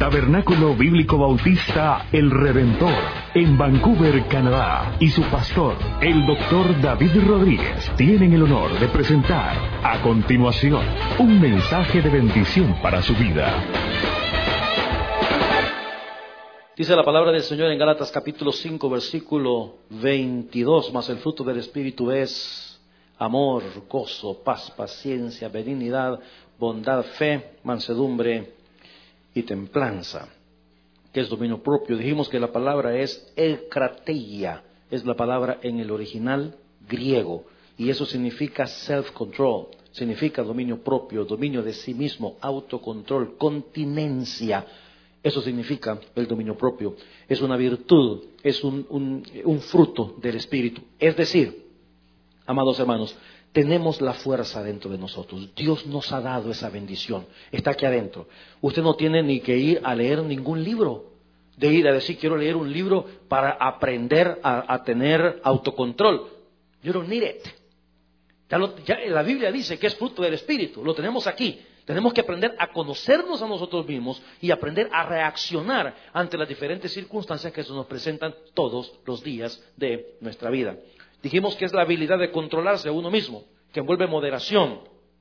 Tabernáculo Bíblico Bautista El Redentor, en Vancouver, Canadá, y su pastor, el Dr. David Rodríguez, tienen el honor de presentar a continuación un mensaje de bendición para su vida. Dice la palabra del Señor en Gálatas capítulo 5, versículo 22, mas el fruto del Espíritu es amor, gozo, paz, paciencia, benignidad, bondad, fe, mansedumbre y templanza, que es dominio propio. Dijimos que la palabra es eukrateia, es la palabra en el original griego, y eso significa self-control, significa dominio propio, dominio de sí mismo, autocontrol, continencia. Eso significa el dominio propio. Es una virtud, es un fruto del Espíritu. Es decir, amados hermanos, tenemos la fuerza dentro de nosotros. Dios nos ha dado esa bendición. Está aquí adentro. Usted no tiene ni que ir a leer ningún libro. De ir a decir, quiero leer un libro para aprender a tener autocontrol. You don't need it. Ya la Biblia dice que es fruto del Espíritu. Lo tenemos aquí. Tenemos que aprender a conocernos a nosotros mismos y aprender a reaccionar ante las diferentes circunstancias que se nos presentan todos los días de nuestra vida. Dijimos que es la habilidad de controlarse a uno mismo, que envuelve moderación.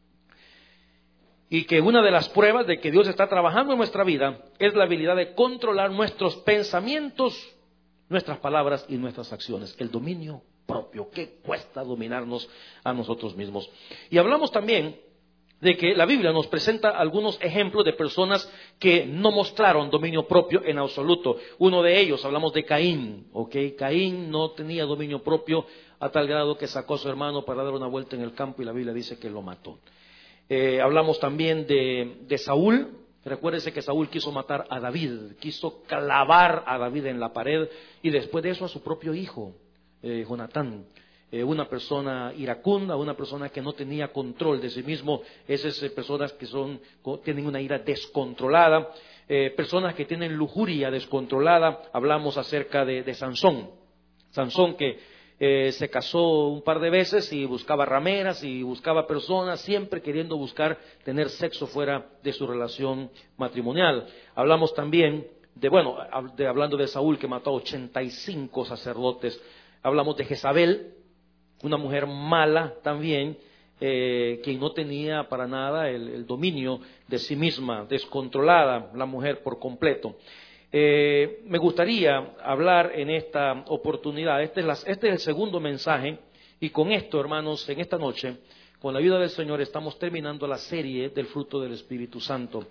Y que una de las pruebas de que Dios está trabajando en nuestra vida es la habilidad de controlar nuestros pensamientos, nuestras palabras y nuestras acciones. El dominio propio. ¿Qué cuesta dominarnos a nosotros mismos? Y hablamos también de que la Biblia nos presenta algunos ejemplos de personas que no mostraron dominio propio en absoluto. Uno de ellos, hablamos de Caín, Caín no tenía dominio propio a tal grado que sacó a su hermano para dar una vuelta en el campo y la Biblia dice que lo mató. Hablamos también de Saúl. Recuérdese que Saúl quiso matar a David, quiso clavar a David en la pared y después de eso a su propio hijo, Jonatán. Una persona iracunda, una persona que no tenía control de sí mismo, esas personas que tienen una ira descontrolada, personas que tienen lujuria descontrolada. Hablamos acerca de Sansón. Sansón que se casó un par de veces y buscaba rameras y buscaba personas, siempre queriendo buscar tener sexo fuera de su relación matrimonial. Hablamos también hablando de Saúl que mató a 85 sacerdotes. Hablamos de Jezabel, una mujer mala también, quien no tenía para nada el dominio de sí misma, descontrolada la mujer por completo. Me gustaría hablar en esta oportunidad, este es el segundo mensaje, y con esto, hermanos, en esta noche, con la ayuda del Señor, estamos terminando la serie del fruto del Espíritu Santo.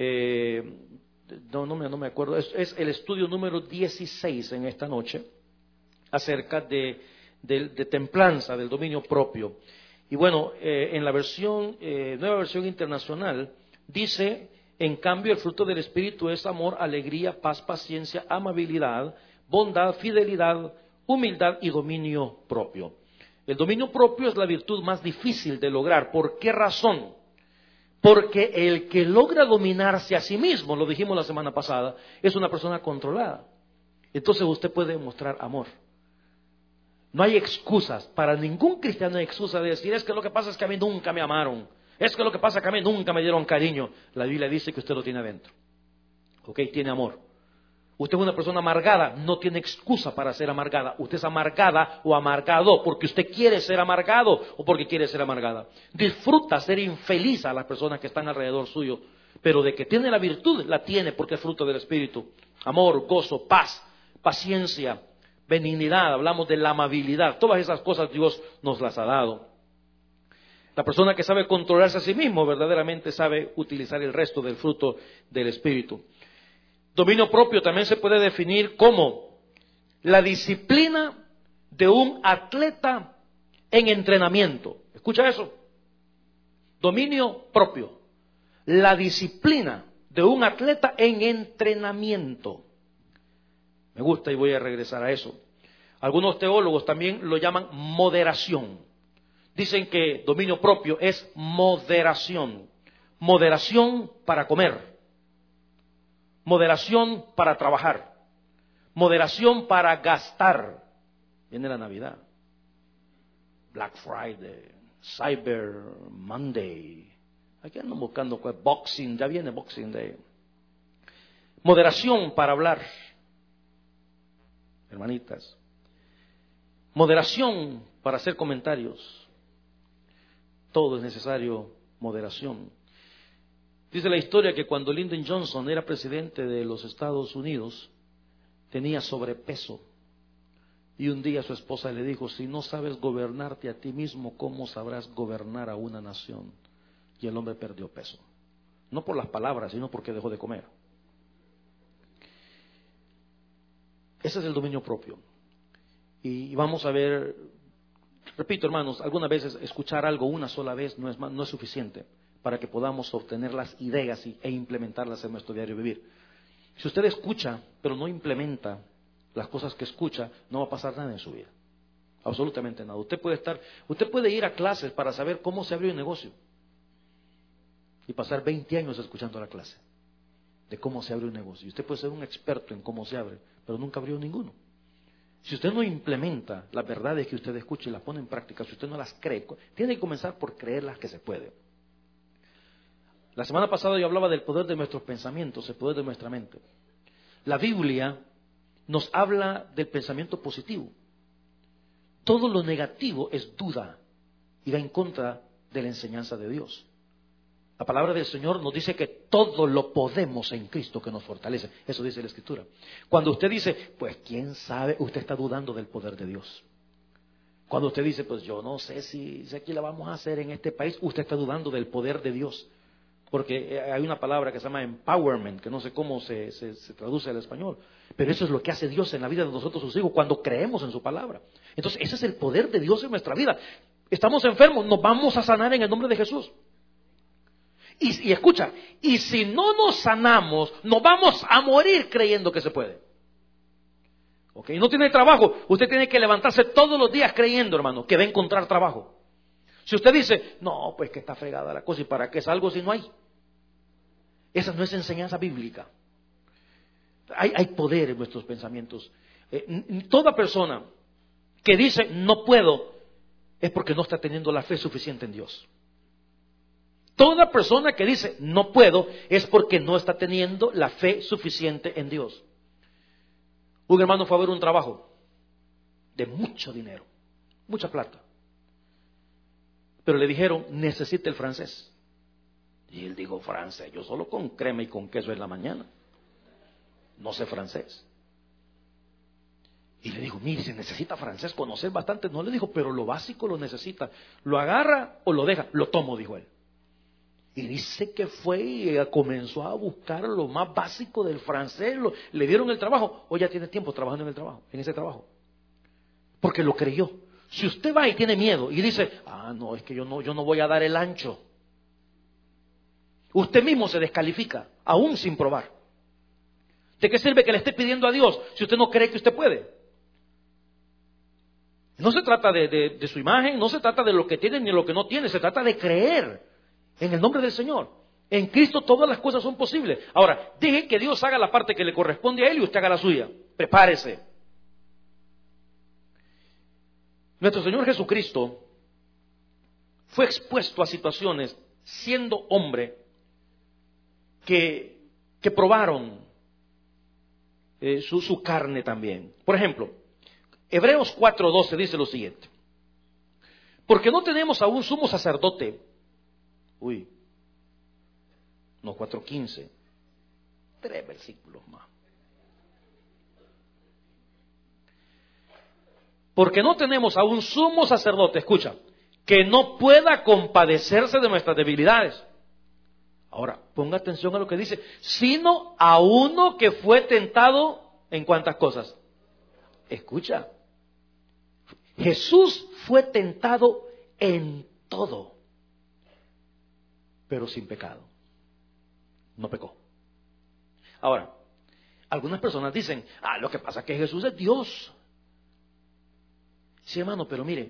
No me acuerdo, es el estudio número 16 en esta noche, acerca de templanza, del dominio propio. Y bueno, en la nueva versión internacional, dice, en cambio, el fruto del Espíritu es amor, alegría, paz, paciencia, amabilidad, bondad, fidelidad, humildad y dominio propio. El dominio propio es la virtud más difícil de lograr. ¿Por qué razón? Porque el que logra dominarse a sí mismo, lo dijimos la semana pasada, es una persona controlada. Entonces usted puede mostrar amor. No hay excusas, para ningún cristiano hay excusa de decir, es que lo que pasa es que a mí nunca me amaron, es que lo que pasa es que a mí nunca me dieron cariño. La Biblia dice que usted lo tiene adentro, tiene amor. Usted es una persona amargada, no tiene excusa para ser amargada. Usted es amargada o amargado porque usted quiere ser amargado o porque quiere ser amargada. Disfruta ser infeliz a las personas que están alrededor suyo, pero de que tiene la virtud, la tiene porque es fruto del Espíritu. Amor, gozo, paz, paciencia, benignidad, hablamos de la amabilidad, todas esas cosas Dios nos las ha dado. La persona que sabe controlarse a sí mismo verdaderamente sabe utilizar el resto del fruto del Espíritu. Dominio propio también se puede definir como la disciplina de un atleta en entrenamiento. ¿Escucha eso? Dominio propio. La disciplina de un atleta en entrenamiento. Me gusta y voy a regresar a eso. Algunos teólogos también lo llaman moderación. Dicen que dominio propio es moderación. Moderación para comer. Moderación para trabajar. Moderación para gastar. Viene la Navidad. Black Friday. Cyber Monday. Aquí andan buscando Boxing. Ya viene Boxing Day. Moderación para hablar, hermanitas. Moderación para hacer comentarios. Todo es necesario moderación. Dice la historia que cuando Lyndon Johnson era presidente de los Estados Unidos, tenía sobrepeso. Y un día su esposa le dijo, si no sabes gobernarte a ti mismo, ¿cómo sabrás gobernar a una nación? Y el hombre perdió peso. No por las palabras, sino porque dejó de comer. Ese es el dominio propio. Y vamos a ver, repito hermanos, algunas veces escuchar algo una sola vez no es suficiente para que podamos obtener las ideas e implementarlas en nuestro diario vivir. Si usted escucha, pero no implementa las cosas que escucha, no va a pasar nada en su vida. Absolutamente nada. Usted puede ir a clases para saber cómo se abre un negocio y pasar 20 años escuchando la clase de cómo se abre un negocio. Y usted puede ser un experto en cómo se abre, pero nunca abrió ninguno. Si usted no implementa las verdades que usted escucha y las pone en práctica, si usted no las cree, tiene que comenzar por creerlas que se puede. La semana pasada yo hablaba del poder de nuestros pensamientos, el poder de nuestra mente. La Biblia nos habla del pensamiento positivo. Todo lo negativo es duda y va en contra de la enseñanza de Dios. La palabra del Señor nos dice que todo lo podemos en Cristo que nos fortalece. Eso dice la Escritura. Cuando usted dice, pues quién sabe, usted está dudando del poder de Dios. Cuando usted dice, pues yo no sé si aquí la vamos a hacer en este país, usted está dudando del poder de Dios. Porque hay una palabra que se llama empowerment, que no sé cómo se traduce al español. Pero eso es lo que hace Dios en la vida de nosotros sus hijos cuando creemos en su palabra. Entonces ese es el poder de Dios en nuestra vida. Estamos enfermos, nos vamos a sanar en el nombre de Jesús. Y escucha, y si no nos sanamos, nos vamos a morir creyendo que se puede. ¿Ok? No tiene trabajo, usted tiene que levantarse todos los días creyendo, hermano, que va a encontrar trabajo. Si usted dice, no, pues que está fregada la cosa, ¿y para qué salgo si no hay? Esa no es enseñanza bíblica. Hay poder en nuestros pensamientos. Toda persona que dice, no puedo, es porque no está teniendo la fe suficiente en Dios. Toda persona que dice, no puedo, es porque no está teniendo la fe suficiente en Dios. Un hermano fue a ver un trabajo de mucho dinero, mucha plata. Pero le dijeron, necesita el francés. Y él dijo, francés, yo solo con crema y con queso en la mañana. No sé francés. Y le dijo, mire, si necesita francés, conocer bastante. No le dijo, pero lo básico lo necesita. ¿Lo agarra o lo deja? Lo tomo, dijo él. Y dice que fue y comenzó a buscar lo más básico del francés. Le dieron el trabajo. Hoy ya tiene tiempo trabajando en ese trabajo. Porque lo creyó. Si usted va y tiene miedo y dice, no, es que yo no voy a dar el ancho. Usted mismo se descalifica, aún sin probar. ¿De qué sirve que le esté pidiendo a Dios si usted no cree que usted puede? No se trata de su imagen, no se trata de lo que tiene ni lo que no tiene, se trata de creer en el nombre del Señor. En Cristo todas las cosas son posibles. Ahora, deje que Dios haga la parte que le corresponde a Él y usted haga la suya. Prepárese. Nuestro Señor Jesucristo fue expuesto a situaciones, siendo hombre, que probaron su carne también. Por ejemplo, Hebreos 4:12 dice lo siguiente. Porque no tenemos a un sumo sacerdote. 4:15. 3 versículos más. Porque no tenemos a un sumo sacerdote, escucha, que no pueda compadecerse de nuestras debilidades. Ahora, ponga atención a lo que dice, sino a uno que fue tentado en cuántas cosas. Escucha, Jesús fue tentado en todo, pero sin pecado. No pecó. Ahora, algunas personas dicen, lo que pasa es que Jesús es Dios. Sí, hermano, pero mire,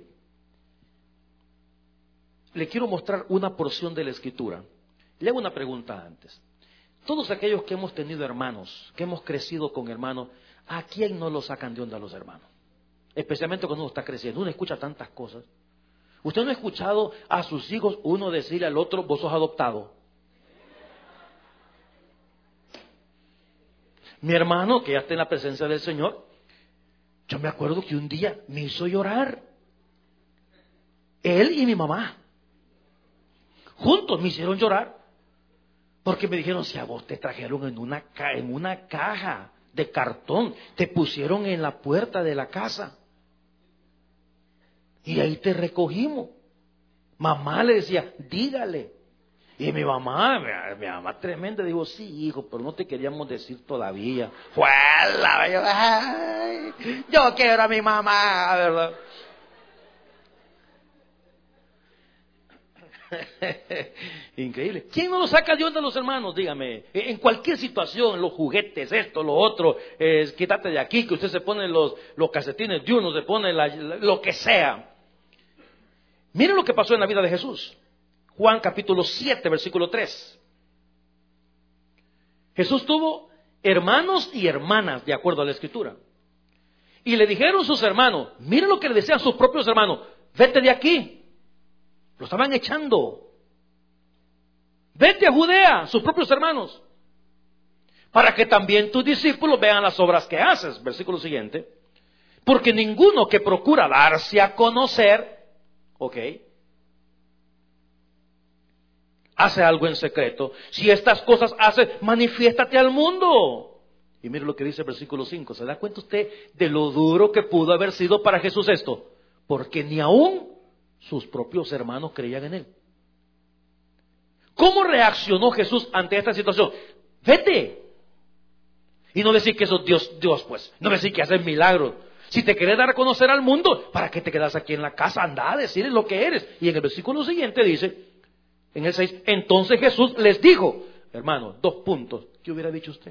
le quiero mostrar una porción de la Escritura. Le hago una pregunta antes. Todos aquellos que hemos tenido hermanos, que hemos crecido con hermanos, ¿a quién no lo sacan de onda los hermanos? Especialmente cuando uno está creciendo, uno escucha tantas cosas. ¿Usted no ha escuchado a sus hijos uno decirle al otro, vos sos adoptado? Mi hermano, que ya está en la presencia del Señor, yo me acuerdo que un día me hizo llorar. Él y mi mamá, juntos me hicieron llorar. Porque me dijeron, si a vos te trajeron en una caja de cartón, te pusieron en la puerta de la casa. Y ahí te recogimos. Mamá le decía, dígale. Y mi mamá tremenda, dijo, sí, hijo, pero no te queríamos decir todavía. ¡Ay! Yo quiero a mi mamá, ¿verdad? Increíble. ¿Quién no lo saca Dios de los hermanos? Dígame. En cualquier situación, los juguetes, esto, lo otro, quítate de aquí, que usted se pone los calcetines de uno, se pone lo que sea. Miren lo que pasó en la vida de Jesús. Juan capítulo 7, versículo 3. Jesús tuvo hermanos y hermanas, de acuerdo a la Escritura. Y le dijeron sus hermanos, miren lo que le decían sus propios hermanos, vete de aquí. Lo estaban echando. Vete a Judea, sus propios hermanos, para que también tus discípulos vean las obras que haces. Versículo siguiente. Porque ninguno que procura darse a conocer, hace algo en secreto. Si estas cosas haces, manifiéstate al mundo. Y mire lo que dice el versículo 5. ¿Se da cuenta usted de lo duro que pudo haber sido para Jesús esto? Porque ni aún sus propios hermanos creían en él. ¿Cómo reaccionó Jesús ante esta situación? Vete. Y no decir que eso es Dios, pues. No decir que haces milagros. Si te querés dar a conocer al mundo, ¿para qué te quedas aquí en la casa? Anda a decirles lo que eres. Y en el versículo siguiente dice, en el 6, entonces Jesús les dijo, hermano, 2 puntos. ¿Qué hubiera dicho usted?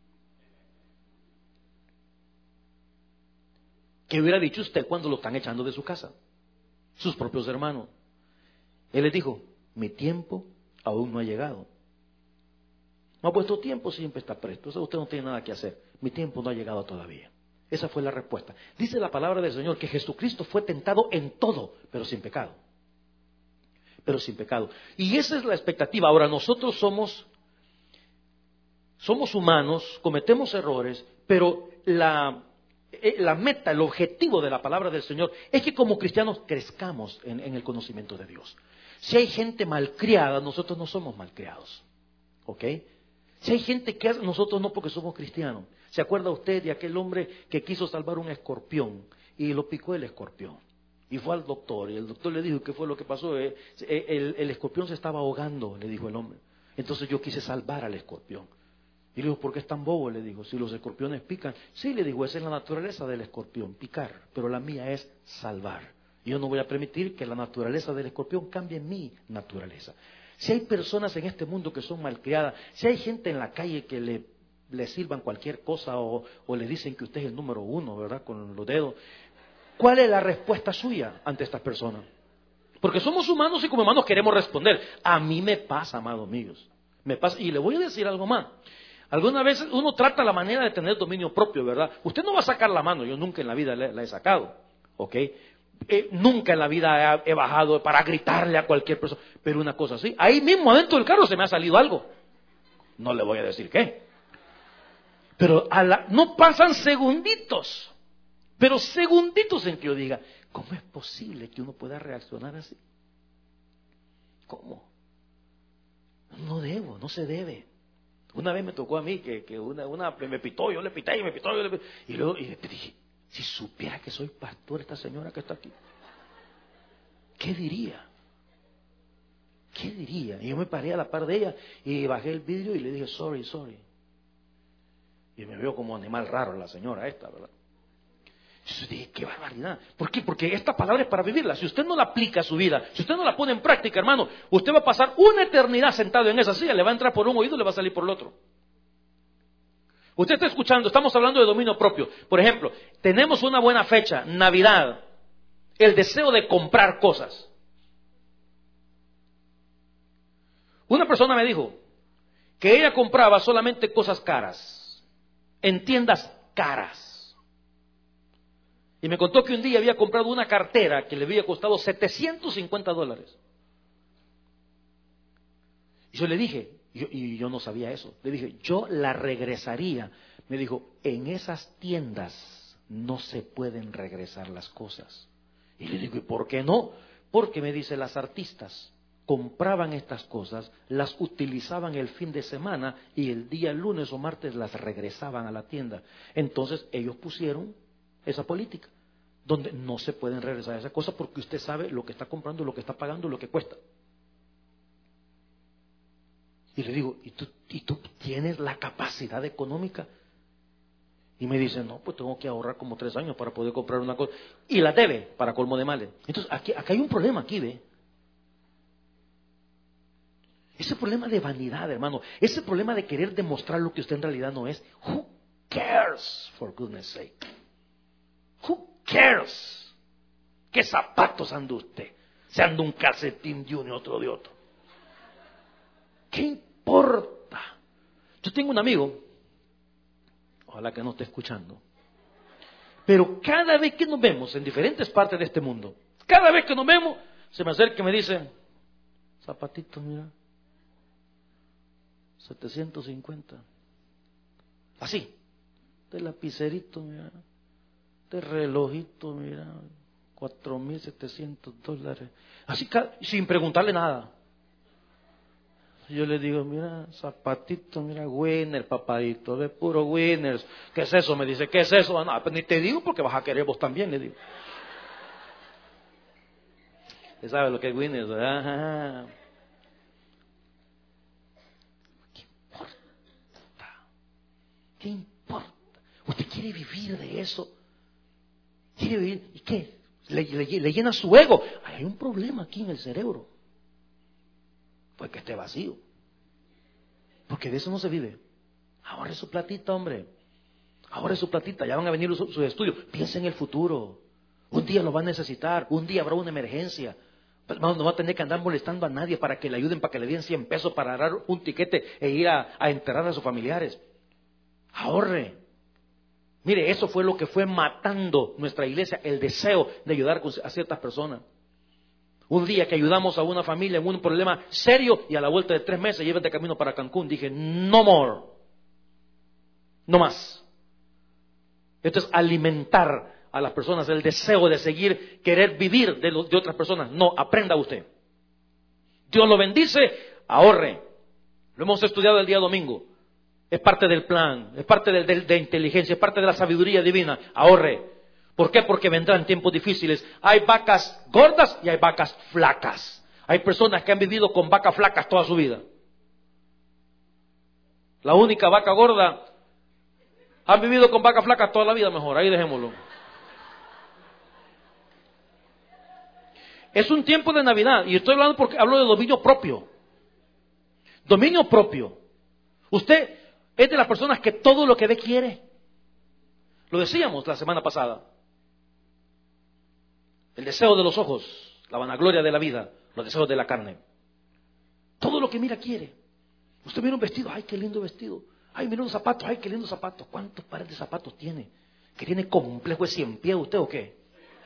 ¿Qué hubiera dicho usted cuando lo están echando de su casa? Sus propios hermanos. Él les dijo, mi tiempo aún no ha llegado. No, vuestro tiempo siempre está presto. Eso usted no tiene nada que hacer. Mi tiempo no ha llegado todavía. Esa fue la respuesta. Dice la palabra del Señor que Jesucristo fue tentado en todo, pero sin pecado. Pero sin pecado. Y esa es la expectativa. Ahora, nosotros somos humanos, cometemos errores, pero la meta, el objetivo de la palabra del Señor es que como cristianos crezcamos en el conocimiento de Dios. Si hay gente malcriada, nosotros no somos malcriados. ¿Ok? Si hay gente que hace, nosotros no, porque somos cristianos. ¿Se acuerda usted de aquel hombre que quiso salvar un escorpión y lo picó el escorpión? Y fue al doctor y el doctor le dijo, ¿qué fue lo que pasó? El escorpión se estaba ahogando, le dijo el hombre. Entonces yo quise salvar al escorpión. Y le dijo, ¿por qué es tan bobo? Le dijo, si los escorpiones pican. Sí, le dijo, esa es la naturaleza del escorpión, picar. Pero la mía es salvar. Y yo no voy a permitir que la naturaleza del escorpión cambie mi naturaleza. Si hay personas en este mundo que son malcriadas, si hay gente en la calle que le sirvan cualquier cosa o le dicen que usted es el número 1, ¿verdad? Con los dedos. ¿Cuál es la respuesta suya ante estas personas? Porque somos humanos y como humanos queremos responder. A mí me pasa, amados míos. Me pasa. Y le voy a decir algo más. Algunas veces uno trata la manera de tener dominio propio, ¿verdad? Usted no va a sacar la mano, yo nunca en la vida la he sacado, ¿ok? Nunca en la vida he bajado para gritarle a cualquier persona, pero una cosa así, ahí mismo adentro del carro se me ha salido algo. No le voy a decir qué. Pero no pasan segunditos, pero segunditos en que yo diga, ¿cómo es posible que uno pueda reaccionar así? ¿Cómo? No debo, no se debe. Una vez me tocó a mí que una me pitó, yo le pité y me pitó, y luego dije, si supiera que soy pastor esta señora que está aquí, ¿qué diría? ¿Qué diría? Y yo me paré a la par de ella y bajé el vidrio y le dije, sorry. Y me veo como animal raro la señora esta, ¿verdad? Yo dije, qué barbaridad. ¿Por qué? Porque esta palabra es para vivirla. Si usted no la aplica a su vida, si usted no la pone en práctica, hermano, usted va a pasar una eternidad sentado en esa silla, le va a entrar por un oído y le va a salir por el otro. Usted está escuchando, estamos hablando de dominio propio. Por ejemplo, tenemos una buena fecha, Navidad, el deseo de comprar cosas. Una persona me dijo que ella compraba solamente cosas caras, en tiendas caras. Y me contó que un día había comprado una cartera que le había costado $750. Y yo le dije, Y yo no sabía eso. Le dije, yo la regresaría. Me dijo, en esas tiendas no se pueden regresar las cosas. Y le digo, ¿y por qué no? Porque me dice, las artistas compraban estas cosas, las utilizaban el fin de semana y el día lunes o martes las regresaban a la tienda. Entonces ellos pusieron esa política, donde no se pueden regresar esas cosas porque usted sabe lo que está comprando, lo que está pagando, lo que cuesta. Y le digo, ¿y tú tienes la capacidad económica? Y me dice, no, pues tengo que ahorrar como 3 años para poder comprar una cosa. Y la debe, para colmo de males. Entonces, aquí hay un problema, aquí, ¿ve? Ese problema de vanidad, hermano. Ese problema de querer demostrar lo que usted en realidad no es. Who cares, for goodness sake? Who cares? ¿Qué zapatos anda usted? Se anda un calcetín de uno y otro de otro. ¿Qué importa? Yo tengo un amigo, ojalá que no esté escuchando, pero cada vez que nos vemos en diferentes partes de este mundo, cada vez que nos vemos, se me acerca y me dice, zapatito, mira, 750. Así, de lapicerito, mira, de relojito, mira, $4,700. Así, sin preguntarle nada. Yo le digo, mira, zapatito, mira, Winner, papadito, de puro Winners. ¿Qué es eso? Me dice, ¿qué es eso? No, pues ni te digo porque vas a querer vos también, le digo. ¿Usted sabe lo que es Winners? Ajá. ¿Qué importa? ¿Qué importa? ¿Usted quiere vivir de eso? ¿Quiere vivir? ¿Y qué? Le llena su ego. Hay un problema aquí en el cerebro. Pues que esté vacío. Porque de eso no se vive. Ahorre su platita, hombre. Ahorre su platita. Ya van a venir sus estudios. Piensa en el futuro. Un día lo va a necesitar. Un día habrá una emergencia. No va a tener que andar molestando a nadie para que le ayuden, para que le den 100 pesos para agarrar un tiquete e ir a enterrar a sus familiares. Ahorre. Mire, eso fue lo que fue matando nuestra iglesia, el deseo de ayudar a ciertas personas. Un día que ayudamos a una familia en un problema serio y a la vuelta de 3 meses llevan de camino para Cancún, dije, no more, no más. Esto es alimentar a las personas el deseo de seguir, querer vivir de otras personas. No, aprenda usted. Dios lo bendice, ahorre. Lo hemos estudiado el día domingo. Es parte del plan, es parte de inteligencia, es parte de la sabiduría divina. Ahorre. ¿Por qué? Porque vendrán tiempos difíciles. Hay vacas gordas y hay vacas flacas. Hay personas que han vivido con vacas flacas toda su vida. La única vaca gorda, han vivido con vacas flacas toda la vida mejor. Ahí dejémoslo. Es un tiempo de Navidad y estoy hablando porque hablo de dominio propio. Dominio propio. Usted es de las personas que todo lo que ve quiere. Lo decíamos la semana pasada. El deseo de los ojos, la vanagloria de la vida, los deseos de la carne. Todo lo que mira quiere. Usted mira un vestido, ¡ay, qué lindo vestido! ¡Ay, mira un zapato, ¡ay, qué lindo zapato! ¿Cuántos pares de zapatos tiene? ¿Que tiene complejo de 100 pies usted o qué?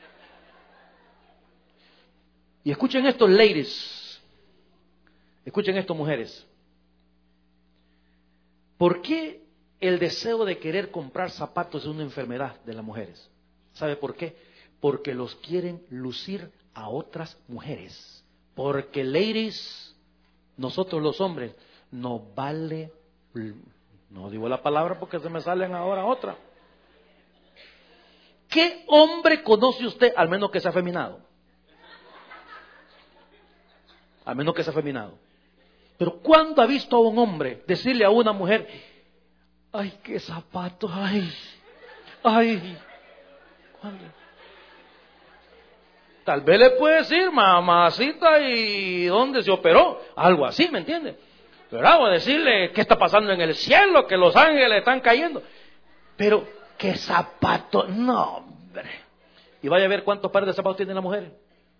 Y escuchen esto, ladies. Escuchen esto, mujeres. ¿Por qué el deseo de querer comprar zapatos es una enfermedad de las mujeres? ¿Sabe por qué? Porque los quieren lucir a otras mujeres. Porque, ladies, nosotros los hombres, nos vale, no digo la palabra porque se me salen ahora otra. ¿Qué hombre conoce usted, al menos que sea afeminado? Al menos que sea afeminado. Pero ¿cuándo ha visto a un hombre decirle a una mujer, ay, qué zapatos, ay, ¿cuándo? Tal vez le puede decir, mamacita, ¿y dónde se operó? Algo así, ¿me entiende? Pero vamos a decirle qué está pasando en el cielo, que los ángeles están cayendo. Pero, ¿qué zapato? No, hombre. Y vaya a ver cuántos pares de zapatos tiene la mujer.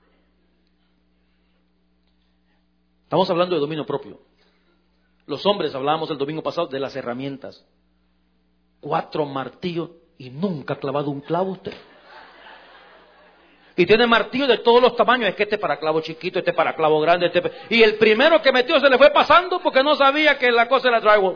Estamos hablando de dominio propio. Los hombres, hablábamos el domingo pasado de las herramientas. 4 martillos y nunca ha clavado un clavo usted. Y tiene martillos de todos los tamaños. Es que este para clavo chiquito, este para clavo grande. Y el primero que metió se le fue pasando porque no sabía que la cosa era drywall.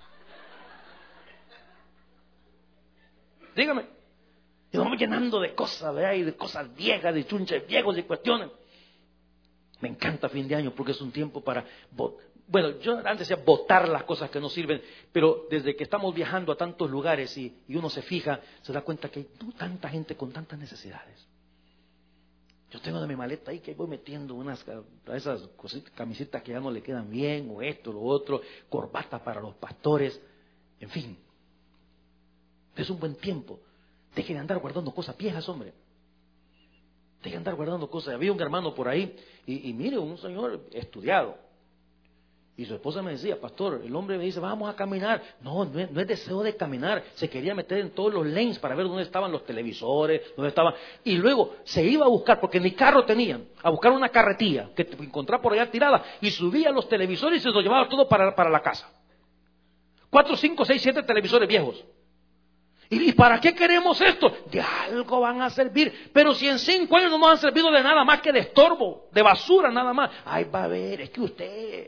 Dígame. Y vamos llenando de cosas, ¿verdad? Y de cosas viejas, de chunches viejos y cuestiones. Me encanta fin de año porque es un tiempo para... Bueno, yo antes decía botar las cosas que no sirven, pero desde que estamos viajando a tantos lugares y uno se fija, se da cuenta que hay tanta gente con tantas necesidades. Yo tengo de mi maleta ahí que voy metiendo esas cositas, camisetas que ya no le quedan bien, o esto, lo otro, corbata para los pastores, en fin. Es un buen tiempo. Dejen de andar guardando cosas viejas, hombre. Dejen de andar guardando cosas. Había un hermano por ahí, y mire, un señor estudiado. Y su esposa me decía, pastor, el hombre me dice, vamos a caminar. No es deseo de caminar. Se quería meter en todos los lanes para ver dónde estaban los televisores, dónde estaban. Y luego se iba a buscar, porque ni carro tenían, a buscar una carretilla que encontraba por allá tirada. Y subía los televisores y se los llevaba todo para la casa. 4, 5, 6, 7 televisores viejos. ¿Y para qué queremos esto? De algo van a servir. Pero si en 5 años no nos han servido de nada más que de estorbo, de basura nada más. Ay, va a ver, es que usted...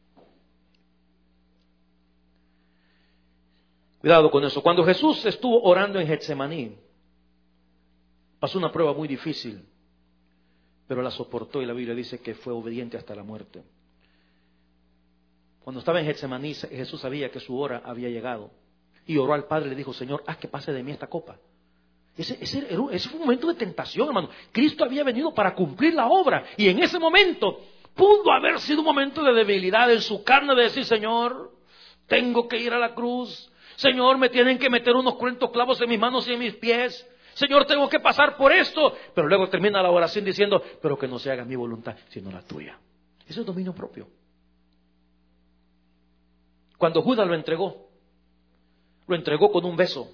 Cuidado con eso. Cuando Jesús estuvo orando en Getsemaní, pasó una prueba muy difícil, pero la soportó y la Biblia dice que fue obediente hasta la muerte. Cuando estaba en Getsemaní, Jesús sabía que su hora había llegado y oró al Padre y le dijo, Señor, haz que pase de mí esta copa. Ese fue un momento de tentación, hermano. Cristo había venido para cumplir la obra y en ese momento pudo haber sido un momento de debilidad en su carne de decir, Señor, tengo que ir a la cruz. Señor, me tienen que meter unos cruentos clavos en mis manos y en mis pies. Señor, tengo que pasar por esto. Pero luego termina la oración diciendo, pero que no se haga mi voluntad, sino la tuya. Eso es dominio propio. Cuando Judas lo entregó con un beso.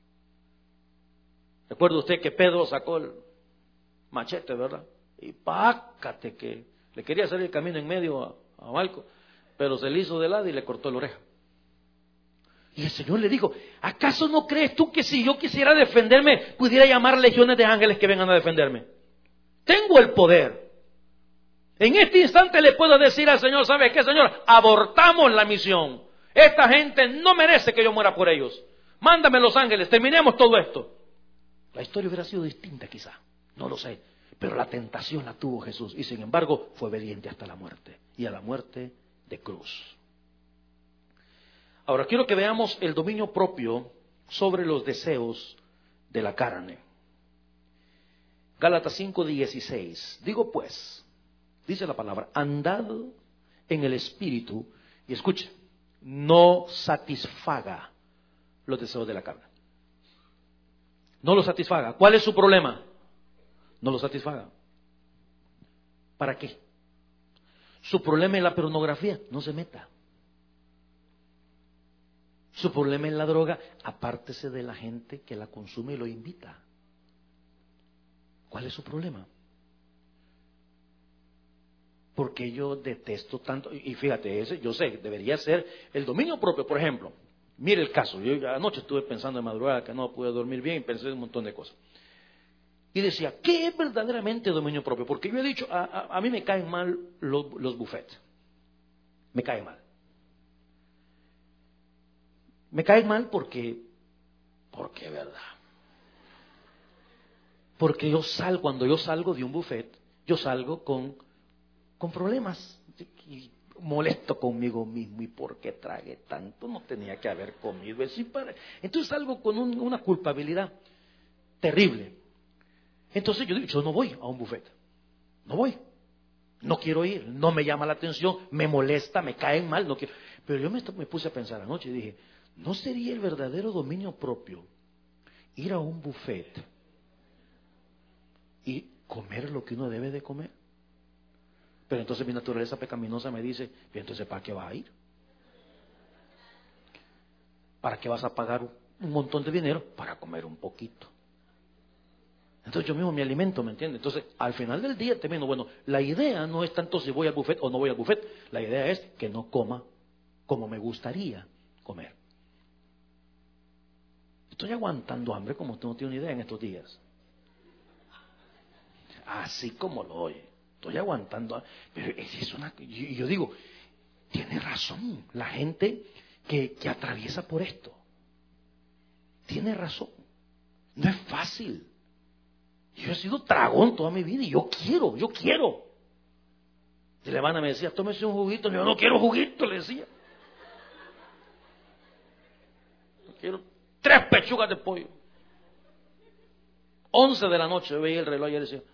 Recuerda usted que Pedro sacó el machete, ¿verdad? Y pácate que le quería hacer el camino en medio a Malco, pero se le hizo de lado y le cortó la oreja. Y el Señor le dijo, ¿acaso no crees tú que si yo quisiera defenderme, pudiera llamar legiones de ángeles que vengan a defenderme? Tengo el poder. En este instante le puedo decir al Señor, ¿sabe qué, Señor? Abortamos la misión. Esta gente no merece que yo muera por ellos. Mándame los ángeles, terminemos todo esto. La historia hubiera sido distinta quizá, no lo sé. Pero la tentación la tuvo Jesús y sin embargo fue obediente hasta la muerte. Y a la muerte de cruz. Ahora quiero que veamos el dominio propio sobre los deseos de la carne. Gálatas 5:16. Digo pues, dice la palabra, andad en el Espíritu y escuche, no satisfaga los deseos de la carne. No los satisfaga. ¿Cuál es su problema? No los satisfaga. ¿Para qué? Su problema es la pornografía, no se meta. Su problema es la droga, apártese de la gente que la consume y lo invita. ¿Cuál es su problema? Porque yo detesto tanto, y fíjate, ese yo sé, debería ser el dominio propio. Por ejemplo, mire el caso, yo anoche estuve pensando de madrugada que no pude dormir bien y pensé en un montón de cosas. Y decía, ¿qué es verdaderamente dominio propio? Porque yo he dicho, a mí me caen mal los buffets. Me caen mal. Me caen mal porque es verdad. Porque cuando yo salgo de un buffet, yo salgo con problemas. Y molesto conmigo mismo. ¿Y por qué tragué tanto? No tenía que haber comido. Entonces salgo con una culpabilidad terrible. Entonces yo digo, yo no voy a un buffet. No voy. No quiero ir. No me llama la atención. Me molesta, me caen mal. No quiero. Pero yo me puse a pensar anoche y dije, ¿no sería el verdadero dominio propio ir a un buffet y comer lo que uno debe de comer? Pero entonces mi naturaleza pecaminosa me dice, ¿y entonces para qué vas a ir? ¿Para qué vas a pagar un montón de dinero? Para comer un poquito. Entonces yo mismo me alimento, ¿me entiendes? Entonces al final del día termino, bueno, la idea no es tanto si voy al buffet o no voy al buffet. La idea es que no coma como me gustaría comer. Estoy aguantando hambre como usted no tiene una idea en estos días. Así como lo oye. Estoy aguantando. Pero yo digo, tiene razón la gente que atraviesa por esto. Tiene razón. No es fácil. Yo he sido tragón toda mi vida y yo quiero. Y la hermana me decía, tómese un juguito. Yo no quiero juguito, le decía. Yo quiero 3 pechugas de pollo. 11 de la noche, yo veía el reloj y él decía.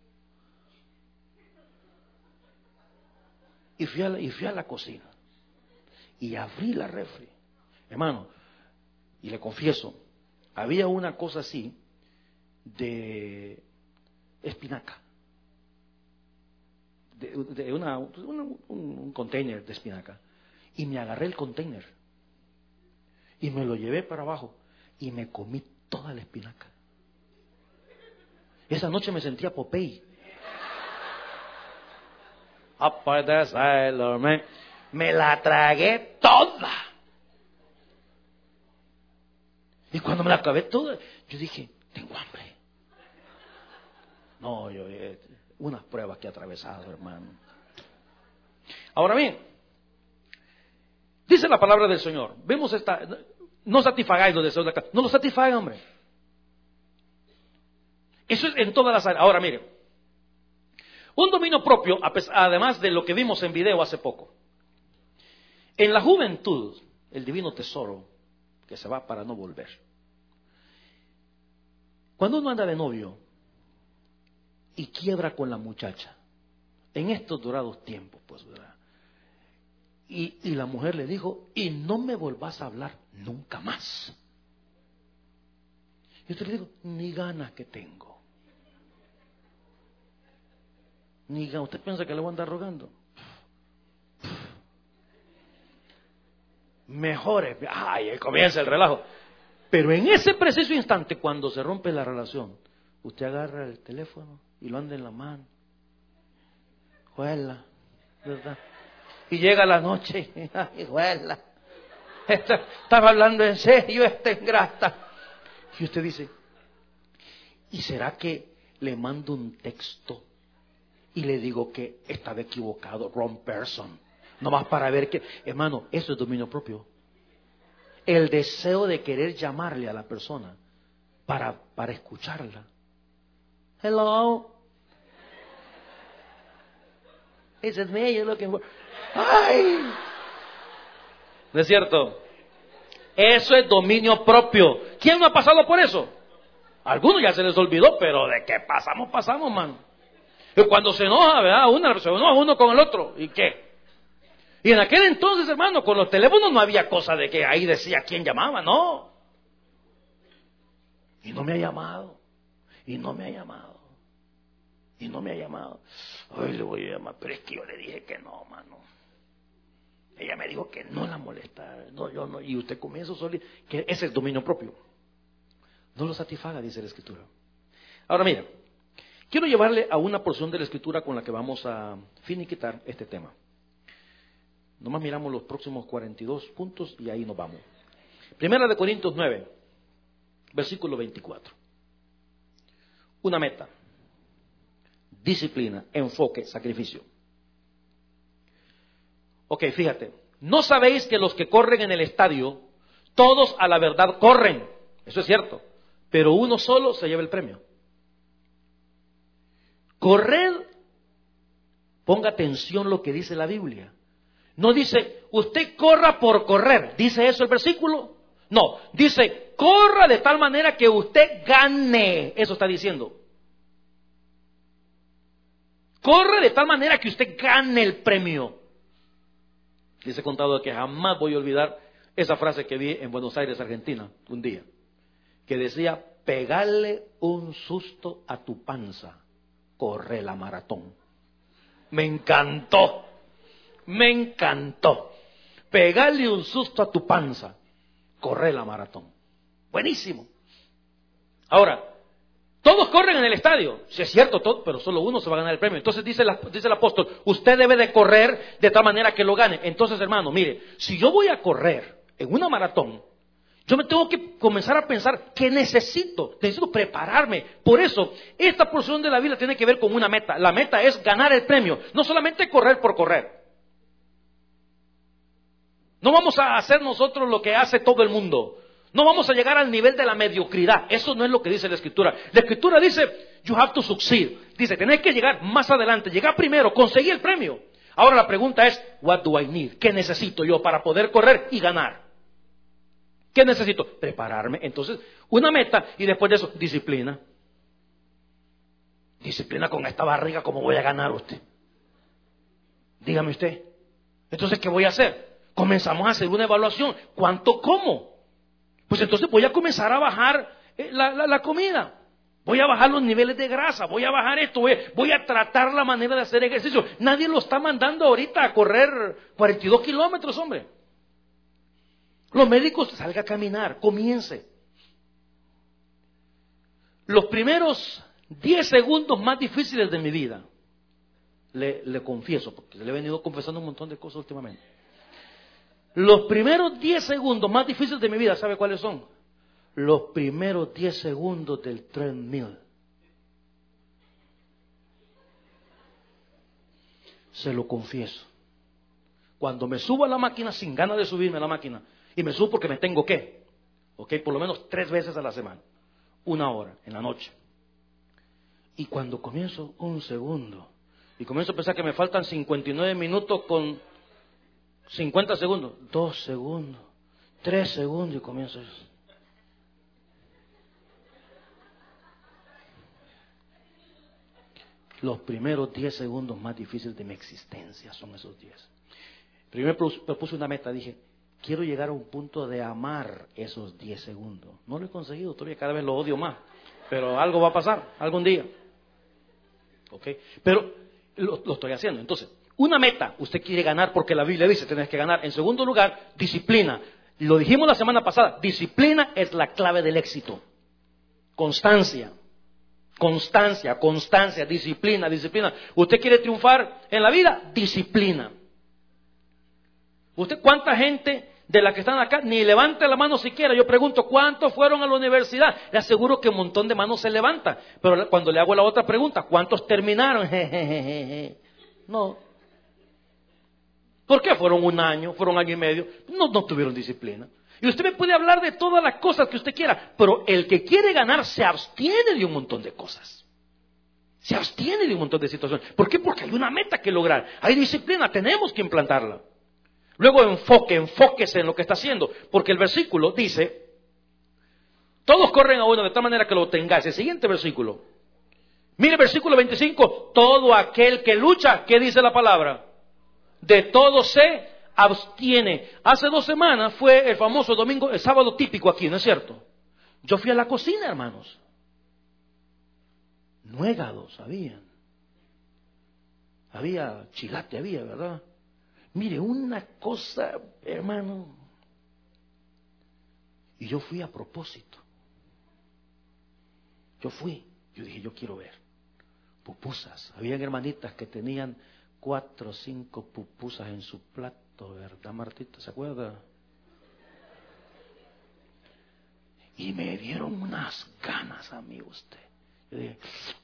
Y fui a la cocina. Y abrí la refri. Hermano, y le confieso, había una cosa así de espinaca. De un container de espinaca. Y me agarré el container. Y me lo llevé para abajo. Y me comí toda la espinaca. Esa noche me sentía Popeye. Up by the Sailor Man. Me la tragué toda. Y cuando me la acabé toda, yo dije, tengo hambre. No, unas pruebas que he atravesado, hermano. Ahora bien, dice la palabra del Señor. Vemos esta, no satisfagáis los deseos de la carne. No los satisfagan, hombre. Eso es en todas las áreas. Ahora, mire. Un dominio propio, además de lo que vimos en video hace poco. En la juventud, el divino tesoro que se va para no volver. Cuando uno anda de novio y quiebra con la muchacha, en estos dorados tiempos, pues, ¿verdad? Y la mujer le dijo, y no me volvás a hablar nunca más. Y usted le dijo, ni ganas que tengo. ¿Usted piensa que le voy a andar rogando? Mejor, ahí comienza el relajo. Pero en ese preciso instante, cuando se rompe la relación, usted agarra el teléfono y lo anda en la mano. Juela, ¿verdad? Y llega la noche, ay, juela. Estaba hablando en serio, esta ingrata. Y usted dice, ¿y será que le mando un texto y le digo que estaba equivocado, wrong person? Nomás para ver que, hermano, eso es dominio propio. El deseo de querer llamarle a la persona para escucharla. Hello. Is it me you're looking for? ¡Ay! ¿No es cierto? Eso es dominio propio. ¿Quién no ha pasado por eso? Algunos ya se les olvidó, pero de que pasamos, man. Y cuando se enoja, ¿verdad? Se enoja uno con el otro. ¿Y qué? Y en aquel entonces, hermano, con los teléfonos no había cosa de que ahí decía quién llamaba, no. Y no me ha llamado. Hoy le voy a llamar, pero es que yo le dije que no, mano. Ella me dijo que no la molestara. No, yo no. Y usted comienza a solito. Que ese es dominio propio. No lo satisfaga, dice la Escritura. Ahora mira, quiero llevarle a una porción de la Escritura con la que vamos a finiquitar este tema. Nomás miramos los próximos 42 puntos y ahí nos vamos. Primera de Corintios 9, versículo 24. Una meta, disciplina, enfoque, sacrificio. Ok, fíjate. ¿No sabéis que los que corren en el estadio, todos a la verdad corren? Eso es cierto. Pero uno solo se lleva el premio. Correr, ponga atención lo que dice la Biblia. No dice, usted corra por correr. ¿Dice eso el versículo? No, dice, corra de tal manera que usted gane. Eso está diciendo. Corre de tal manera que usted gane el premio. Les he contado que jamás voy a olvidar esa frase que vi en Buenos Aires, Argentina, un día. Que decía, pegarle un susto a tu panza, corre la maratón. Me encantó. Pegarle un susto a tu panza, corre la maratón. Buenísimo. Ahora, todos corren en el estadio. Sí es cierto, todo, pero solo uno se va a ganar el premio. Entonces dice el apóstol, usted debe de correr de tal manera que lo gane. Entonces, hermano, mire, si yo voy a correr en una maratón, Yo me tengo que comenzar a pensar que necesito prepararme. Por eso, esta porción de la Biblia tiene que ver con una meta. La meta es ganar el premio, no solamente correr por correr. No vamos a hacer nosotros lo que hace todo el mundo. No vamos a llegar al nivel de la mediocridad. Eso no es lo que dice la Escritura. La Escritura dice, you have to succeed. Dice, tenés que llegar más adelante, llegar primero, conseguir el premio. Ahora la pregunta es, what do I need? ¿Qué necesito yo para poder correr y ganar? ¿Qué necesito? Prepararme. Entonces, una meta y después de eso, disciplina. Disciplina con esta barriga, ¿cómo voy a ganar usted? Dígame usted. Entonces, ¿qué voy a hacer? Comenzamos a hacer una evaluación. ¿Cuánto como? Pues entonces voy a comenzar a bajar la comida. Voy a bajar los niveles de grasa. Voy a bajar esto. Voy a tratar la manera de hacer ejercicio. Nadie lo está mandando ahorita a correr 42 kilómetros, hombre. Los médicos, salga a caminar, comience. Los primeros 10 segundos más difíciles de mi vida, le confieso, porque le he venido confesando un montón de cosas últimamente. Los primeros 10 segundos más difíciles de mi vida, ¿sabe cuáles son? Los primeros 10 segundos del treadmill. Se lo confieso. Cuando me subo a la máquina sin ganas de subirme a la máquina, y me subo porque me tengo que, por lo menos 3 veces a la semana, 1 hora en la noche. Y cuando comienzo 1 segundo, y comienzo a pensar que me faltan 59 minutos con 50 segundos, 2 segundos, 3 segundos, y comienzo eso. Los primeros 10 segundos más difíciles de mi existencia son esos 10. Primero me puse una meta, dije, quiero llegar a un punto de amar esos 10 segundos. No lo he conseguido, todavía cada vez lo odio más. Pero algo va a pasar, algún día. ¿Ok? Pero lo estoy haciendo. Entonces, una meta, usted quiere ganar porque la Biblia dice, tenés que ganar. En segundo lugar, disciplina. Lo dijimos la semana pasada, disciplina es la clave del éxito. Constancia, disciplina. ¿Usted quiere triunfar en la vida? Disciplina. ¿Usted cuánta gente de las que están acá ni levante la mano siquiera? Yo pregunto, ¿cuántos fueron a la universidad? Le aseguro que un montón de manos se levantan. Pero cuando le hago la otra pregunta, ¿cuántos terminaron? No. ¿Por qué? Fueron 1 año, fueron 1 año y medio. No tuvieron disciplina. Y usted me puede hablar de todas las cosas que usted quiera, pero el que quiere ganar se abstiene de un montón de cosas. Se abstiene de un montón de situaciones. ¿Por qué? Porque hay una meta que lograr. Hay disciplina, tenemos que implantarla. Luego enfóquese en lo que está haciendo, porque el versículo dice, todos corren a uno de tal manera que lo tengáis. El siguiente versículo, mire el versículo 25, todo aquel que lucha, ¿qué dice la palabra? De todo se abstiene. Hace 2 semanas fue el famoso domingo, el sábado típico aquí, ¿no es cierto? Yo fui a la cocina, hermanos. Nuegados había chilate, ¿verdad? Mire, una cosa, hermano. Y yo fui a propósito. Yo dije, yo quiero ver pupusas. Habían hermanitas que tenían 4 o 5 pupusas en su plato, ¿verdad, Martita? ¿Se acuerda? Y me dieron unas ganas a mí usted. Yo dije,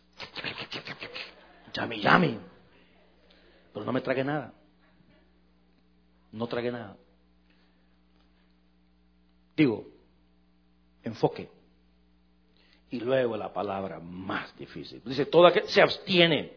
yummy. Pero no me tragué nada. Digo, enfoque. Y luego la palabra más difícil. Dice, todo aquel se abstiene,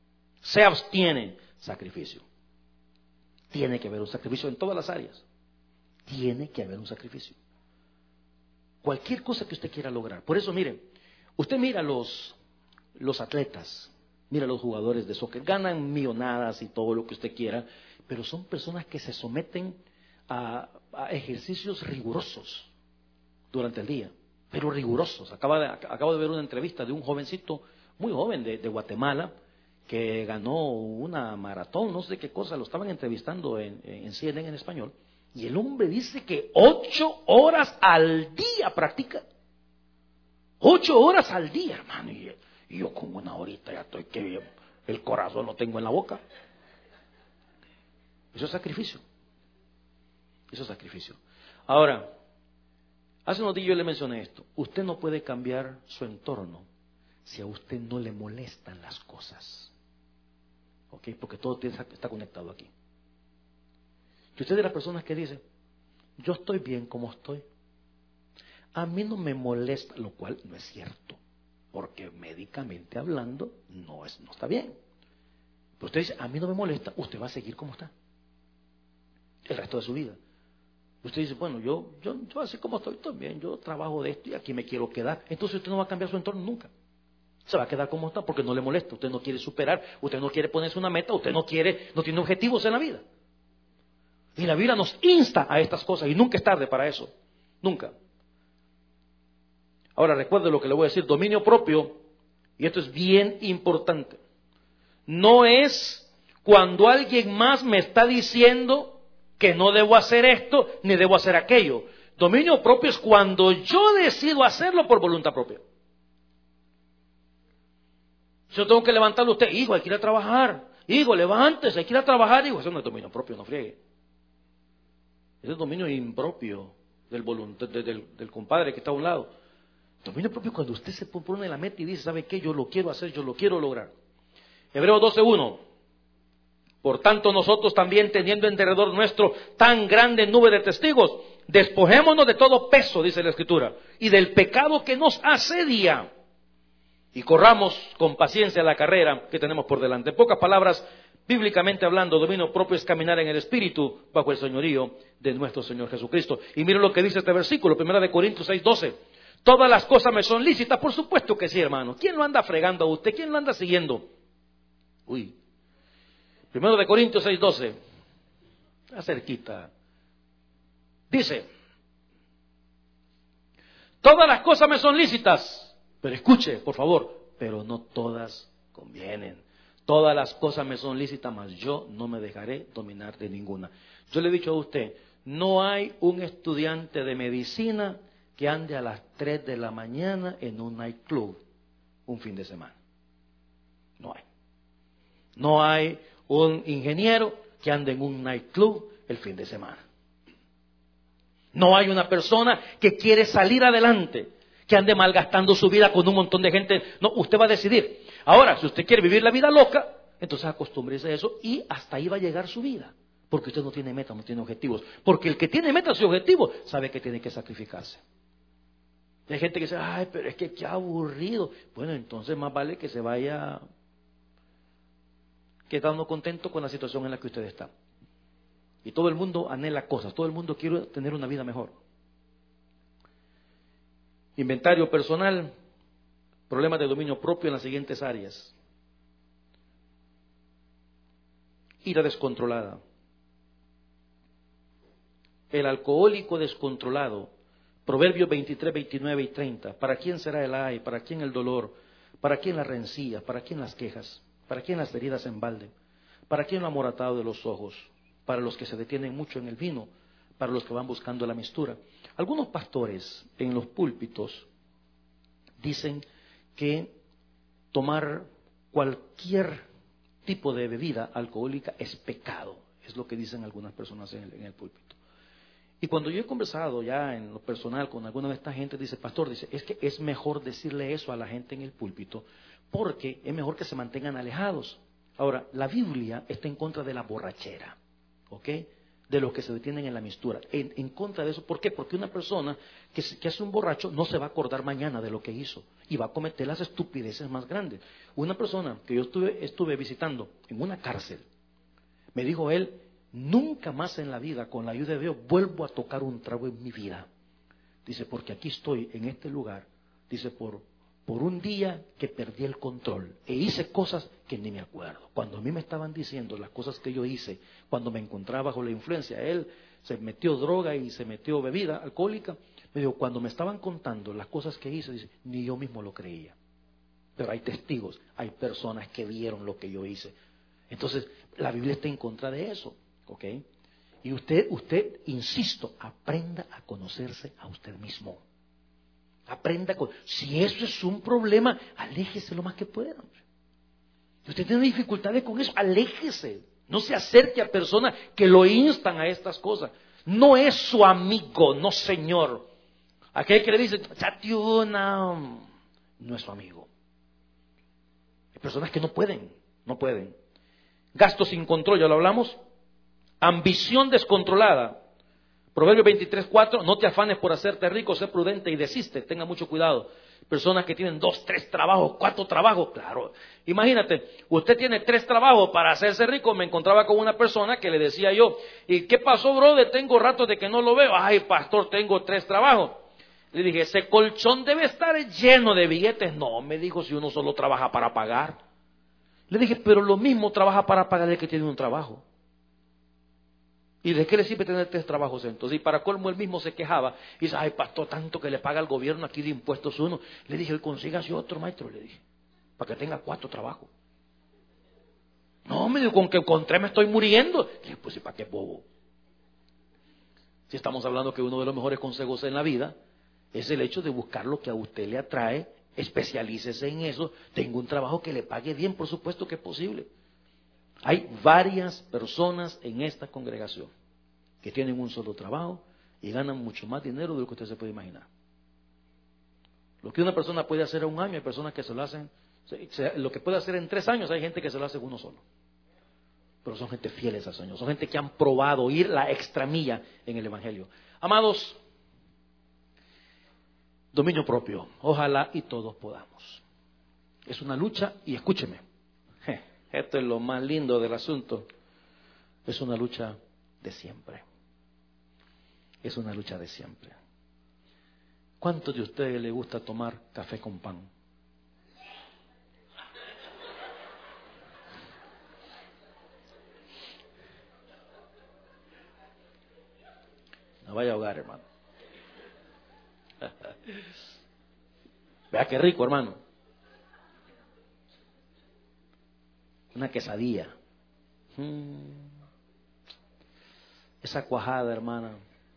sacrificio. Tiene que haber un sacrificio en todas las áreas. Tiene que haber un sacrificio. Cualquier cosa que usted quiera lograr. Por eso, mire, usted mira los atletas, mira los jugadores de soccer, ganan millonadas y todo lo que usted quiera, pero son personas que se someten a ejercicios rigurosos durante el día, pero rigurosos. Acabo de ver una entrevista de un jovencito, muy joven de Guatemala, que ganó una maratón, no sé qué cosa, lo estaban entrevistando en CNN en español, y el hombre dice que 8 horas al día practica. 8 horas al día, hermano, y yo con 1 horita ya estoy que el corazón lo tengo en la boca. Eso es sacrificio. Ahora, Hace unos días yo le mencioné esto. Usted no puede cambiar su entorno si a usted no le molestan las cosas. ¿Ok? Porque todo está conectado aquí. Y usted es de las personas que dice, yo estoy bien como estoy. A mí no me molesta, lo cual no es cierto. Porque médicamente hablando no está bien. Pero usted dice, a mí no me molesta, usted va a seguir como está. El resto de su vida. Usted dice, bueno, yo así como estoy bien, yo trabajo de esto y aquí me quiero quedar. Entonces usted no va a cambiar su entorno nunca. Se va a quedar como está porque no le molesta. Usted no quiere superar, usted no quiere ponerse una meta, usted no tiene objetivos en la vida. Y la Biblia nos insta a estas cosas y nunca es tarde para eso. Nunca. Ahora recuerde lo que le voy a decir, dominio propio, y esto es bien importante. No es cuando alguien más me está diciendo que no debo hacer esto ni debo hacer aquello. Dominio propio es cuando yo decido hacerlo por voluntad propia. Si yo tengo que levantarlo a usted, hijo, hay que ir a trabajar. Hijo, levántese, hay que ir a trabajar. Hijo, eso no es dominio propio, no friegue. Ese es dominio impropio del compadre que está a un lado. Dominio propio es cuando usted se pone la meta y dice, ¿sabe qué? Yo lo quiero hacer, yo lo quiero lograr. Hebreos 12:1. Por tanto, nosotros también, teniendo en derredor nuestro tan grande nube de testigos, despojémonos de todo peso, dice la Escritura, y del pecado que nos asedia, y corramos con paciencia la carrera que tenemos por delante. En pocas palabras, bíblicamente hablando, dominio propio es caminar en el Espíritu bajo el señorío de nuestro Señor Jesucristo. Y miren lo que dice este versículo, 1 Corintios 6:12. Todas las cosas me son lícitas, por supuesto que sí, hermano. ¿Quién lo anda fregando a usted? ¿Quién lo anda siguiendo? 1 Corintios 6:12, está cerquita. Dice, todas las cosas me son lícitas, pero escuche, por favor, pero no todas convienen. Todas las cosas me son lícitas, mas yo no me dejaré dominar de ninguna. Yo le he dicho a usted, no hay un estudiante de medicina que ande a las 3 de la mañana en un nightclub un fin de semana. No hay. No hay un ingeniero que ande en un nightclub el fin de semana. No hay una persona que quiere salir adelante, que ande malgastando su vida con un montón de gente. No, usted va a decidir. Ahora, si usted quiere vivir la vida loca, entonces acostúmbrese a eso y hasta ahí va a llegar su vida. Porque usted no tiene metas, no tiene objetivos. Porque el que tiene metas y objetivos sabe que tiene que sacrificarse. Y hay gente que dice, ay, pero es que qué aburrido. Bueno, entonces más vale que se vaya quedando contento con la situación en la que usted está. Y todo el mundo anhela cosas, todo el mundo quiere tener una vida mejor. Inventario personal, problemas de dominio propio en las siguientes áreas. Ira descontrolada. El alcohólico descontrolado. Proverbios 23, 29 y 30. ¿Para quién será el ay? ¿Para quién el dolor? ¿Para quién las rencillas? ¿Para quién las quejas? ¿Para quién las heridas en balde? ¿Para quién lo amoratado de los ojos? Para los que se detienen mucho en el vino, para los que van buscando la mistura. Algunos pastores en los púlpitos dicen que tomar cualquier tipo de bebida alcohólica es pecado. Es lo que dicen algunas personas en el púlpito. Y cuando yo he conversado ya en lo personal con alguna de esta gente, dice, pastor, dice, es que es mejor decirle eso a la gente en el púlpito, porque es mejor que se mantengan alejados. Ahora, la Biblia está en contra de la borrachera, ¿ok? De los que se detienen en la mistura, en contra de eso. ¿Por qué? Porque una persona que hace un borracho no se va a acordar mañana de lo que hizo y va a cometer las estupideces más grandes. Una persona que yo estuve visitando en una cárcel, me dijo él, nunca más en la vida, con la ayuda de Dios, vuelvo a tocar un trago en mi vida. Dice, porque aquí estoy en este lugar, dice, por un día que perdí el control e hice cosas que ni me acuerdo. Cuando a mí me estaban diciendo las cosas que yo hice, cuando me encontraba bajo la influencia, él se metió droga y se metió bebida alcohólica, me dijo, cuando me estaban contando las cosas que hice, dice, ni yo mismo lo creía. Pero hay testigos, hay personas que vieron lo que yo hice. Entonces, la Biblia está en contra de eso, ¿ok? Y usted, insisto, aprenda a conocerse a usted mismo. Aprenda, si eso es un problema, aléjese lo más que pueda. Si usted tiene dificultades con eso, aléjese. No se acerque a personas que lo instan a estas cosas. No es su amigo, no señor. Aquel que le dice, chatiuna, no es su amigo. Hay personas que no pueden. Gasto sin control, ya lo hablamos. Ambición descontrolada. Proverbios 23:4, no te afanes por hacerte rico, sé prudente y desiste, tenga mucho cuidado. Personas que tienen 2, 3 trabajos, 4 trabajos, claro. Imagínate, usted tiene 3 trabajos para hacerse rico. Me encontraba con una persona que le decía yo, ¿y qué pasó, brother? Tengo rato de que no lo veo. Ay, pastor, tengo 3 trabajos. Le dije, ese colchón debe estar lleno de billetes. No, me dijo, si uno solo trabaja para pagar. Le dije, pero lo mismo trabaja para pagar el que tiene un trabajo. ¿Y de qué le sirve tener 3 trabajos entonces? Y para colmo él mismo se quejaba. Y dice, ay, pastor, tanto que le paga el gobierno aquí de impuestos uno. Le dije, consígase otro, maestro, le dije, para que tenga 4 trabajos. No, me dijo, con 3 me estoy muriendo. Le dije, pues, ¿y para qué bobo? Si estamos hablando que uno de los mejores consejos en la vida es el hecho de buscar lo que a usted le atrae, especialícese en eso, tenga un trabajo que le pague bien, por supuesto que es posible. Hay varias personas en esta congregación que tienen un solo trabajo y ganan mucho más dinero de lo que usted se puede imaginar. Lo que una persona puede hacer en un año, hay personas que se lo hacen, lo que puede hacer en 3 años, hay gente que se lo hace en uno solo. Pero son gente fieles al Señor, son gente que han probado ir la extramilla en el Evangelio. Amados, dominio propio, ojalá y todos podamos. Es una lucha y escúcheme. Esto es lo más lindo del asunto. Es una lucha de siempre. Es una lucha de siempre. ¿Cuántos de ustedes les gusta tomar café con pan? No vaya a ahogar, hermano. Vea qué rico, hermano. Una quesadilla. Esa cuajada, hermana,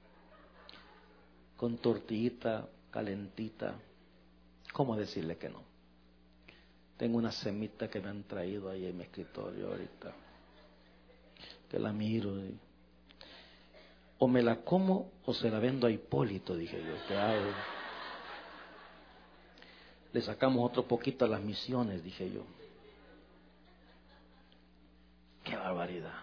con tortillita calentita. ¿Cómo decirle que no? Tengo una semita que me han traído ahí en mi escritorio ahorita, que la miro y, o me la como o se la vendo a Hipólito, dije yo. ¿Qué hago? Le sacamos otro poquito a las misiones, dije yo. ¡Qué barbaridad!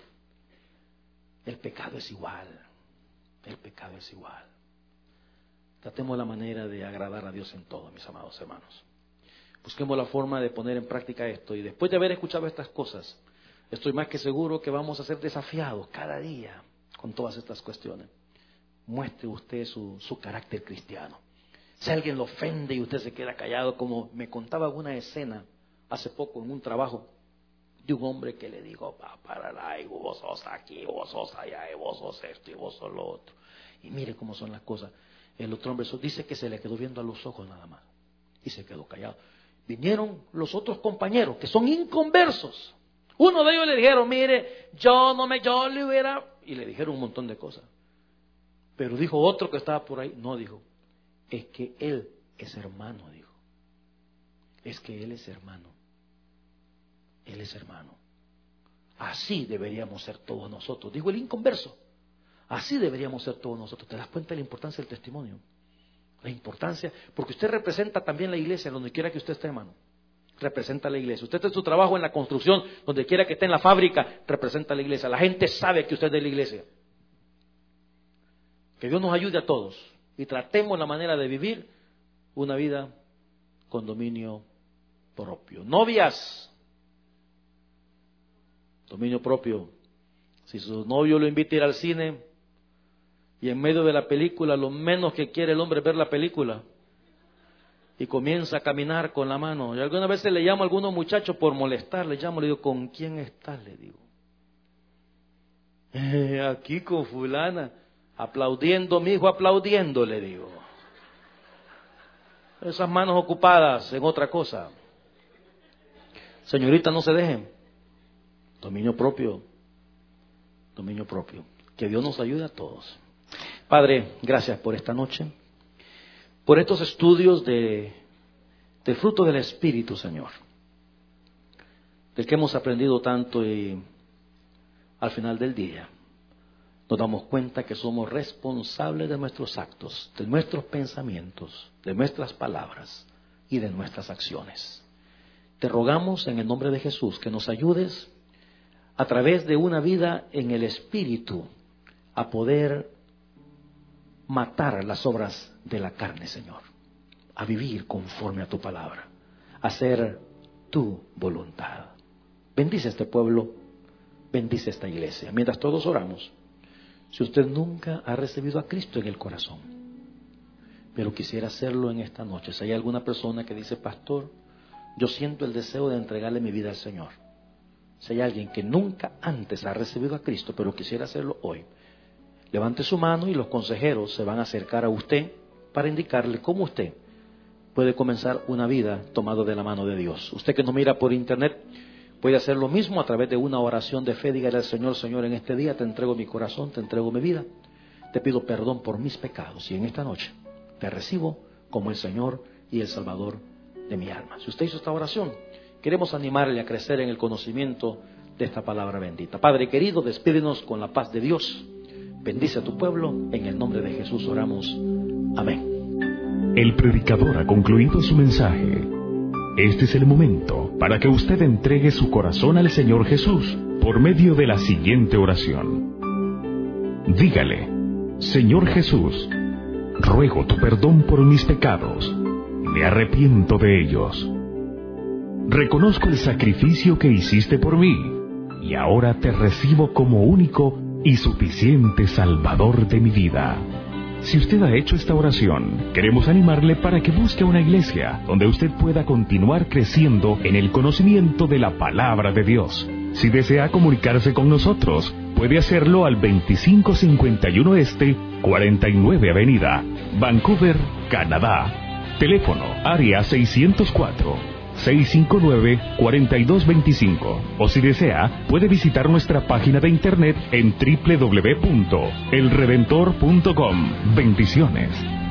El pecado es igual. El pecado es igual. Tratemos la manera de agradar a Dios en todo, mis amados hermanos. Busquemos la forma de poner en práctica esto. Y después de haber escuchado estas cosas, estoy más que seguro que vamos a ser desafiados cada día con todas estas cuestiones. Muestre usted su carácter cristiano. Si alguien lo ofende y usted se queda callado, como me contaba una escena hace poco en un trabajo, de un hombre que le dijo, y vos sos aquí, vos sos allá, y vos sos esto, y vos sos lo otro. Y mire cómo son las cosas. El otro hombre dice que se le quedó viendo a los ojos nada más. Y se quedó callado. Vinieron los otros compañeros, que son inconversos. Uno de ellos le dijeron, mire, yo le hubiera... Y le dijeron un montón de cosas. Pero dijo otro que estaba por ahí, no, dijo, es que él es hermano, dijo. Es que él es hermano. Él es hermano. Así deberíamos ser todos nosotros. Digo el inconverso. Así deberíamos ser todos nosotros. ¿Te das cuenta de la importancia del testimonio? La importancia, porque usted representa también la iglesia donde quiera que usted esté, hermano. Representa la iglesia. Usted está en su trabajo en la construcción, donde quiera que esté en la fábrica, representa la iglesia. La gente sabe que usted es de la iglesia. Que Dios nos ayude a todos y tratemos la manera de vivir una vida con dominio propio. Novias, dominio propio. Si su novio lo invita a ir al cine y en medio de la película lo menos que quiere el hombre es ver la película y comienza a caminar con la mano. Y algunas veces le llamo a algunos muchachos por molestar, le digo, ¿con quién estás? Le digo, aquí con fulana, aplaudiendo, mi hijo, aplaudiendo, le digo. Esas manos ocupadas en otra cosa. Señorita, no se dejen. Dominio propio. Dominio propio. Que Dios nos ayude a todos. Padre, gracias por esta noche, por estos estudios del fruto del Espíritu, Señor, del que hemos aprendido tanto y al final del día nos damos cuenta que somos responsables de nuestros actos, de nuestros pensamientos, de nuestras palabras y de nuestras acciones. Te rogamos en el nombre de Jesús que nos ayudes a través de una vida en el Espíritu a poder matar las obras de la carne, Señor, a vivir conforme a tu palabra, a hacer tu voluntad. Bendice este pueblo, bendice esta iglesia. Mientras todos oramos, si usted nunca ha recibido a Cristo en el corazón, pero quisiera hacerlo en esta noche, si hay alguna persona que dice, pastor, yo siento el deseo de entregarle mi vida al Señor. Si hay alguien que nunca antes ha recibido a Cristo, pero quisiera hacerlo hoy, levante su mano y los consejeros se van a acercar a usted para indicarle cómo usted puede comenzar una vida tomado de la mano de Dios. Usted que nos mira por internet puede hacer lo mismo a través de una oración de fe. Dígale al Señor, Señor, en este día te entrego mi corazón, te entrego mi vida. Te pido perdón por mis pecados y en esta noche te recibo como el Señor y el Salvador de mi alma. Si usted hizo esta oración, queremos animarle a crecer en el conocimiento de esta palabra bendita. Padre querido, despídenos con la paz de Dios. Bendice a tu pueblo. En el nombre de Jesús oramos. Amén. El predicador ha concluido su mensaje. Este es el momento para que usted entregue su corazón al Señor Jesús por medio de la siguiente oración. Dígale, Señor Jesús, ruego tu perdón por mis pecados. Me arrepiento de ellos. Reconozco el sacrificio que hiciste por mí y ahora te recibo como único y suficiente Salvador de mi vida. Si usted ha hecho esta oración, queremos animarle para que busque una iglesia donde usted pueda continuar creciendo en el conocimiento de la palabra de Dios. Si desea comunicarse con nosotros, puede hacerlo al 2551 Este, 49 Avenida, Vancouver, Canadá. Teléfono, área 604-659-4225. O si desea, puede visitar nuestra página de internet en www.elredentor.com. Bendiciones.